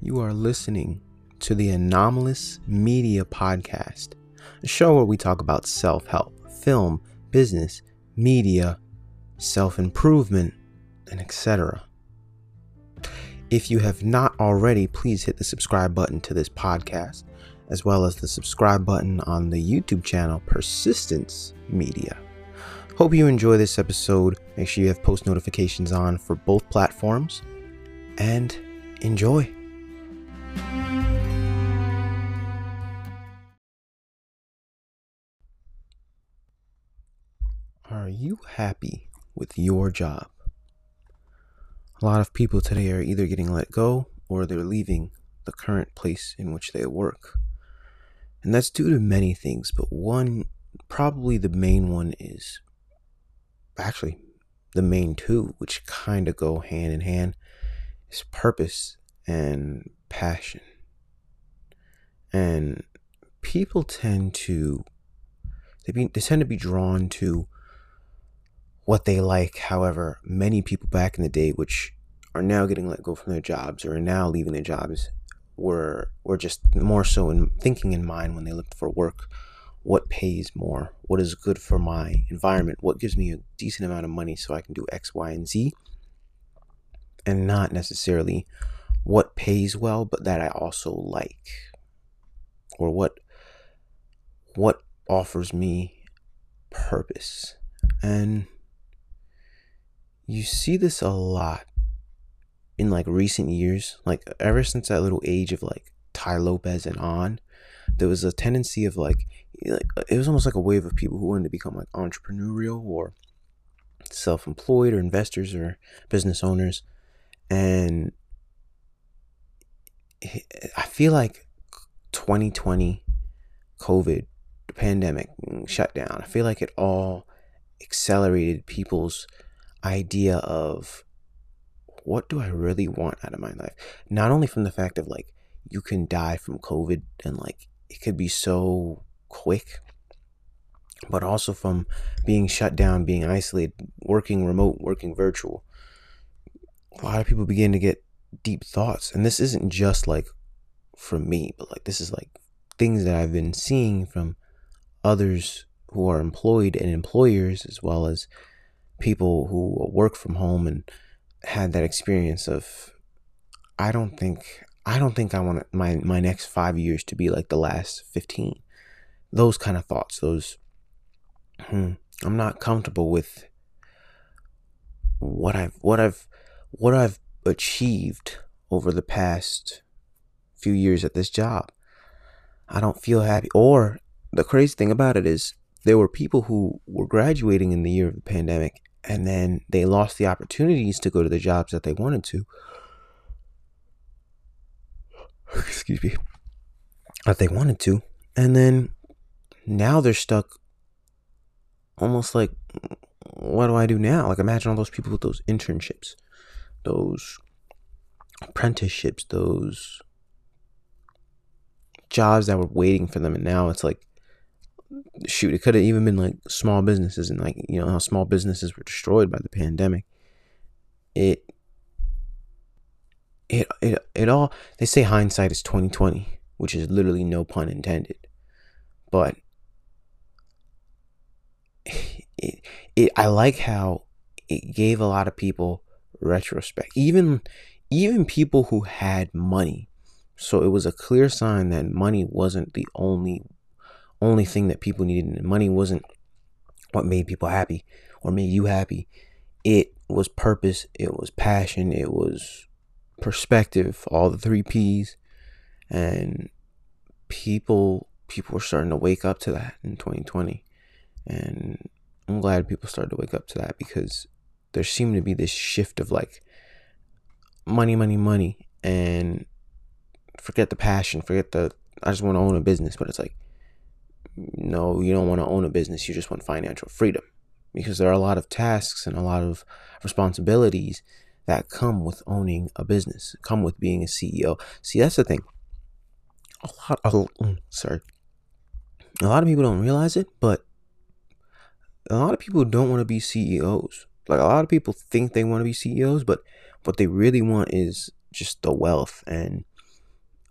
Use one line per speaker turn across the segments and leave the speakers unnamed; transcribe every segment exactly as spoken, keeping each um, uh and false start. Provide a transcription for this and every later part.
You are listening to the Anomalous Media Podcast, a show where we talk about self-help, film, business, media, self-improvement, and et cetera. If you have not already, please hit the subscribe button to this podcast, as well as the subscribe button on the YouTube channel Persistence Media. Hope you enjoy this episode. Make sure you have post notifications on for both platforms, and enjoy. Are you happy with your job? A lot of people today are either getting let go or they're leaving the current place in which they work. And that's due to many things, but one, probably the main one is, actually the main two, which kind of go hand in hand, is purpose and passion. And people tend to, they, be, they tend to be drawn to what they like. However, many people back in the day, which are now getting let go from their jobs or are now leaving their jobs, were were just more so in thinking in mind when they looked for work. What pays more? What is good for my environment? What gives me a decent amount of money so I can do X, Y, and Z? And not necessarily what pays well, but that I also like, or what what offers me purpose. And you see this a lot in like recent years, like ever since that little age of like Tai Lopez and on, there was a tendency of like, like it was almost like a wave of people who wanted to become like entrepreneurial or self-employed or investors or business owners. And I feel like twenty twenty, COVID, the pandemic, shutdown, I feel like it all accelerated people's idea of what do I really want out of my life. Not only from the fact of like you can die from COVID and like it could be so quick, but also from being shut down, being isolated, working remote, working virtual. A lot of people begin to get deep thoughts, and this isn't just like from me, but like this is like things that I've been seeing from others who are employed and employers, as well as people who work from home and had that experience of, I don't think, I don't think I want my, my next five years to be like the last fifteen. Those kind of thoughts, those, hmm, I'm not comfortable with what I've, what I've, what I've achieved over the past few years at this job. I don't feel happy. Or the crazy thing about it is there were people who were graduating in the year of the pandemic, and then they lost the opportunities to go to the jobs that they wanted to. Excuse me. That they wanted to. And then now they're stuck almost like, what do I do now? Like imagine all those people with those internships, those apprenticeships, those jobs that were waiting for them. And now it's like, shoot, it could have even been like small businesses, and like, you know how small businesses were destroyed by the pandemic. It, it, it, it all, they say hindsight is twenty twenty, which is literally no pun intended. But it, it, I like how it gave a lot of people retrospect, even, even people who had money. So it was a clear sign that money wasn't the only only thing that people needed, and money wasn't what made people happy or made you happy. It was purpose, it was passion, it was perspective, all the three P's. And people people were starting to wake up to that in twenty twenty. And I'm glad people started to wake up to that, because there seemed to be this shift of like money, money, money, and forget the passion, forget the I just want to own a business. But it's like, no, you don't want to own a business. You just want financial freedom, because there are a lot of tasks and a lot of responsibilities that come with owning a business, come with being a C E O. See, that's the thing. A lot of, sorry, a lot of people don't realize it, but a lot of people don't want to be C E Os. Like a lot of people think they want to be C E Os, but what they really want is just the wealth and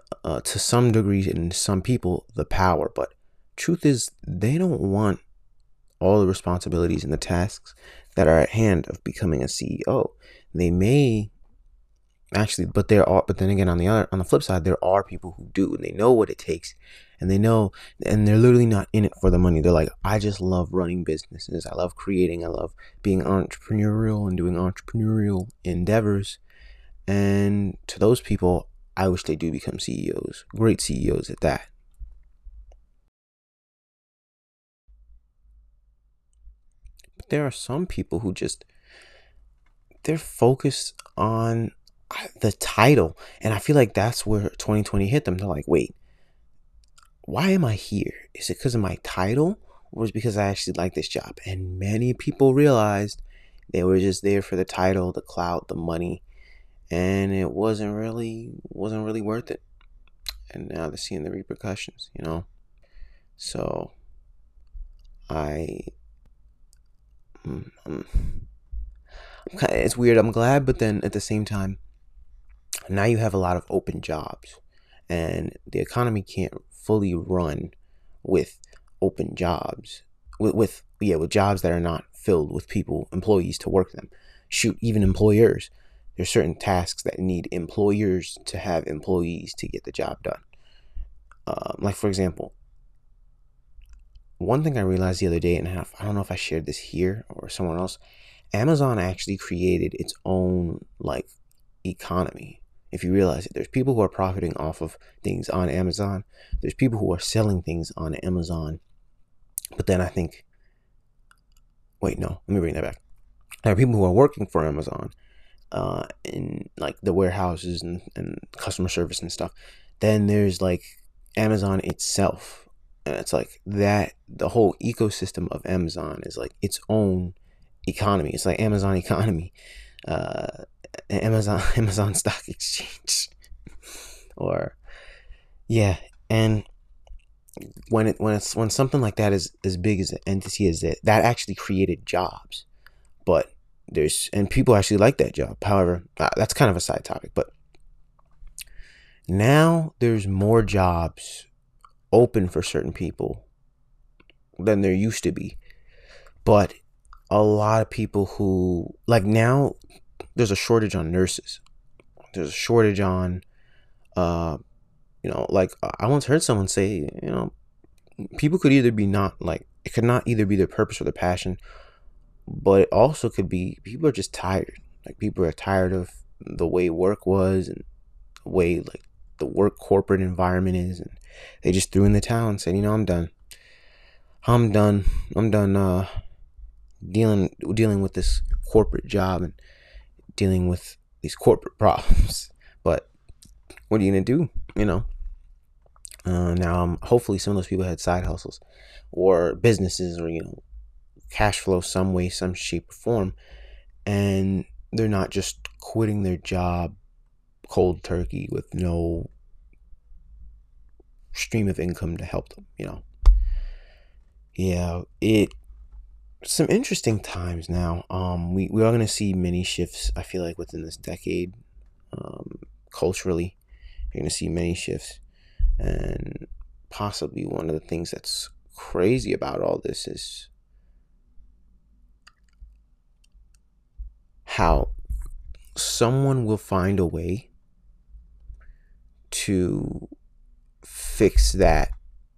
uh, to some degree, and some people, the power. But truth is, they don't want all the responsibilities and the tasks that are at hand of becoming a C E O. They may actually, but there are, but then again, on the other, on the flip side, there are people who do, and they know what it takes, and they know, and they're literally not in it for the money. They're like, I just love running businesses. I love creating. I love being entrepreneurial and doing entrepreneurial endeavors. And to those people, I wish they do become C E Os, great C E Os at that. But there are some people who just, they're focused on the title. And I feel like that's where twenty twenty hit them. They're like, wait, why am I here? Is it because of my title, or is it because I actually like this job? And many people realized they were just there for the title, the clout, the money, and it wasn't really wasn't really worth it. And now they're seeing the repercussions, you know. So I, I'm, I'm, I'm kinda, it's weird. I'm glad, but then at the same time, now you have a lot of open jobs, and the economy can't fully run with open jobs, with, with yeah, with jobs that are not filled with people, employees to work them. Shoot, even employers. There's certain tasks that need employers to have employees to get the job done. Um, like, for example, one thing I realized the other day, and I don't know if I shared this here or someone else, Amazon actually created its own, like, economy. If you realize it, there's people who are profiting off of things on Amazon. There's people who are selling things on Amazon. But then I think, wait, no, let me bring that back. There are people who are working for Amazon uh, in like the warehouses and, and customer service and stuff. Then there's like Amazon itself. And it's like that, the whole ecosystem of Amazon is like its own economy. It's like Amazon economy. Uh, Amazon Amazon Stock Exchange, or yeah, and when it when it's when something like that is as big as an entity as that, that actually created jobs, but there's and people actually like that job. However, uh, that's kind of a side topic, but now there's more jobs open for certain people than there used to be, but a lot of people who like now. There's a shortage on nurses. There's a shortage on, uh, you know, like I once heard someone say, you know, people could either be not like, it could not either be their purpose or their passion, but it also could be people are just tired. Like people are tired of the way work was and the way like the work corporate environment is. And they just threw in the towel and said, you know, I'm done. I'm done. I'm done uh, dealing dealing with this corporate job and dealing with these corporate problems. But what are you gonna do? You know. Uh, now, um, hopefully, some of those people had side hustles or businesses, or you know, cash flow some way, some shape or form, and they're not just quitting their job cold turkey with no stream of income to help them. You know. Yeah, it. Some interesting times now. Um, we, we are going to see many shifts, I feel like, within this decade. Um, culturally, you're going to see many shifts. And possibly one of the things that's crazy about all this is how someone will find a way to fix that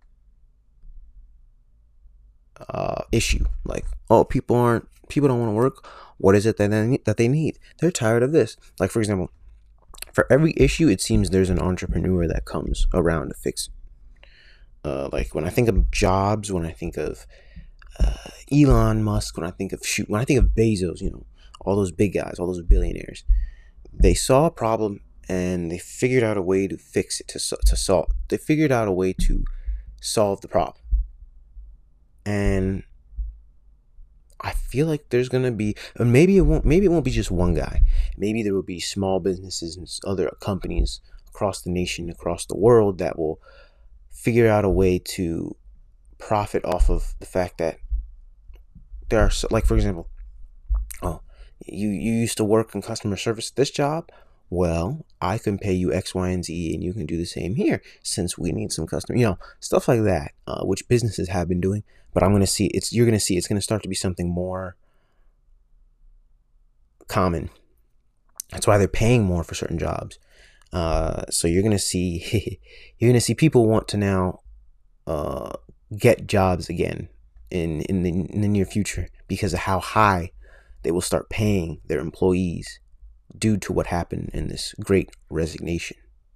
uh, issue. Like, oh, people aren't, people don't want to work. What is it that they need, that they need? They're tired of this. Like, for example, for every issue, it seems there's an entrepreneur that comes around to fix it. Uh, like when I think of Jobs, when I think of uh, Elon Musk, when I think of shoot, when I think of Bezos, you know, all those big guys, all those billionaires, they saw a problem and they figured out a way to fix it, to to solve. They figured out a way to solve the problem. And I feel like there's gonna be, and maybe it won't. Maybe it won't be just one guy. Maybe there will be small businesses and other companies across the nation, across the world, that will figure out a way to profit off of the fact that there are, so, like for example, oh, you you used to work in customer service at this job. well, I can pay you X, Y, and Z, and you can do the same here since we need some customers, you know, stuff like that, uh, which businesses have been doing. But I'm going to see it's, you're going to see it's going to start to be something more common. That's why they're paying more for certain jobs. Uh, so you're going to see, you're going to see people want to now, uh, get jobs again in, in the, in the near future because of how high they will start paying their employees due to what happened in this great resignation.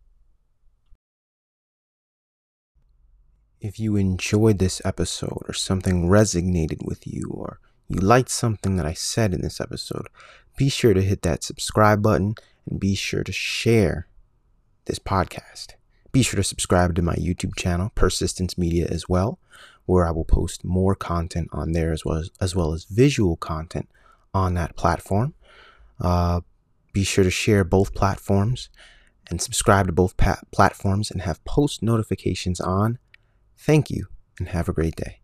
If you enjoyed this episode or something resonated with you or you liked something that I said in this episode, be sure to hit that subscribe button and be sure to share this podcast. Be sure to subscribe to my YouTube channel, Persistence Media, as well, where I will post more content on there as well as, as, well as visual content on that platform. Uh, be sure to share both platforms and subscribe to both pa- platforms and have post notifications on. Thank you and have a great day.